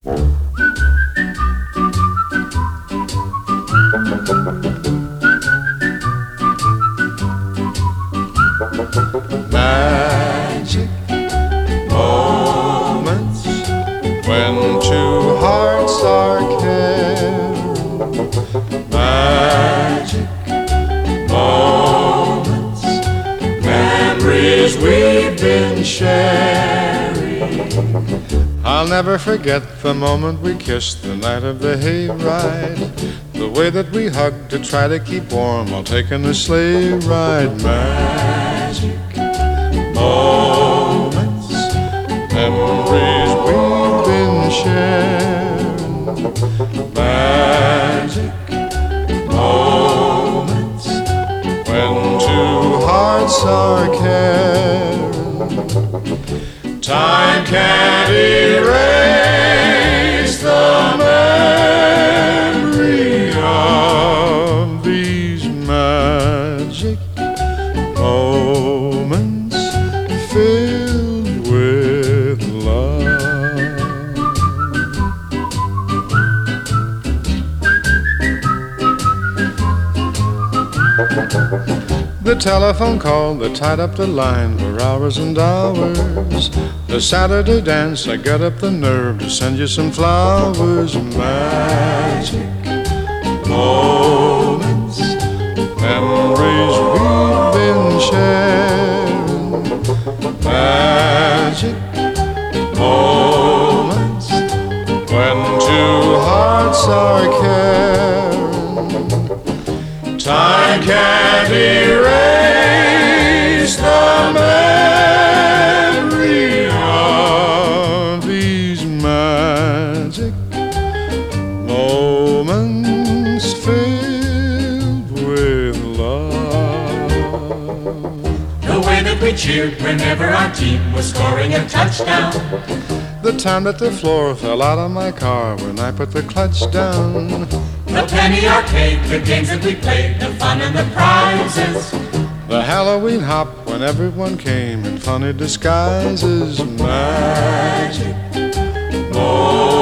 Magic moments when two hearts are caring. Magic moments, memories we've been sharing. I'll never forget the moment we kissed the night of the hayride. The way that we hugged to try to keep warm while taking a sleigh ride. Magic moments, memories we've been sharing. Magic moments when two hearts are caring. Time can't erase the memory of these magic moments filled with love. The telephone call that tied up the line for hours and hours. The Saturday dance, I got up the nerve to send you some flowers. Magic moments, memories we've been sharing. Magic moments when two hearts are caring. Time can't erase the memory of these magic moments filled with love. The way that we cheered whenever our team was scoring a touchdown. The time that the floor fell out of my car when I put the clutch down. The penny arcade, the games that we played, the fun and the prizes. The Halloween hop when everyone came in funny disguises. Magic moments.